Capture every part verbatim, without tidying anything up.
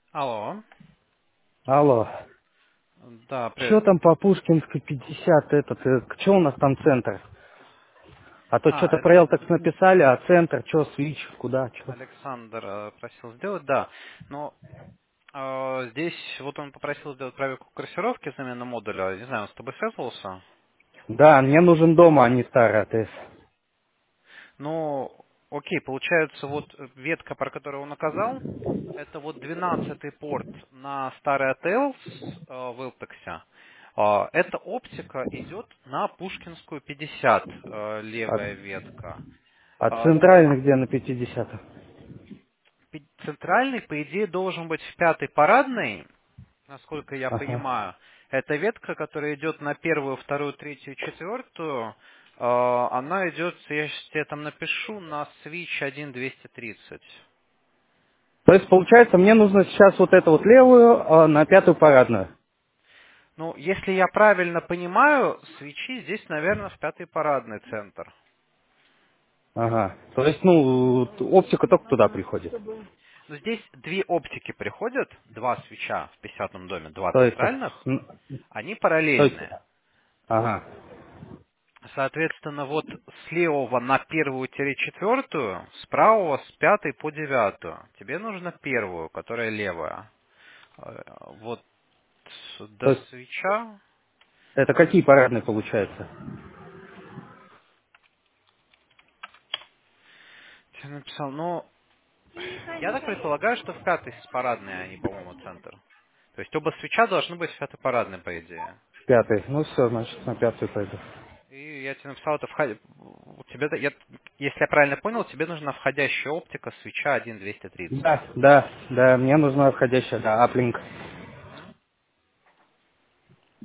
Алло. Алло. Да, Что привет. там по Пушкинской пятьдесят этот? Что у нас там центр? А то А, что-то это про Элтекс написали, а центр, что, свич, куда, что? Александр э, просил сделать, да. Но э, здесь вот он попросил сделать проверку корректировки замены модуля. Не знаю, он с тобой связывался? Да, мне нужен дома, а не старый АТС. Ну, окей, получается, вот ветка, про которую он указал, это вот двенадцатый порт на старый АТЛ э, в Элтексе. Э, Эта оптика идет на Пушкинскую пятьдесят, э, А, левая ветка. а Э, центральный где на пятидесятом? Пи- Центральный, по идее, должен быть в пятой парадной, насколько я Ага. понимаю. Это ветка, которая идет на первую, вторую, третью, четвертую. Э, Она идет, я сейчас тебе там напишу, на switch один двести тридцать. То есть, получается, мне нужно сейчас вот эту вот левую а, на пятую парадную. Ну, если я правильно понимаю, свечи здесь, наверное, в пятый парадный центр. Ага. То есть, ну, оптика только туда приходит. Но здесь две оптики приходят, два свеча в пятидесятом доме, два То есть, центральных, м, они то есть, параллельные. ага. Соответственно, вот с левого на первую-четвертую, с правого с пятой по девятую. Тебе нужно первую, которая левая. Э, Вот То до есть, свеча. это какие парадные получается? Я написал, ну, я так предполагаю, что в пятой парадной они, по-моему, центр. То есть оба свеча должны быть в пятой парадной, по идее. В пятой. Ну все, значит, на пятую пойду. И я тебе написал, это вход... у тебя, я, если я правильно понял, тебе нужна входящая оптика свеча один двести тридцать. Да, да, да, мне нужна входящая, да, аплинк. Мгм.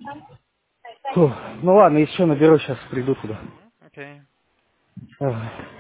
Фу, ну ладно, еще наберу, сейчас приду туда. Мгм. Окей. Ах.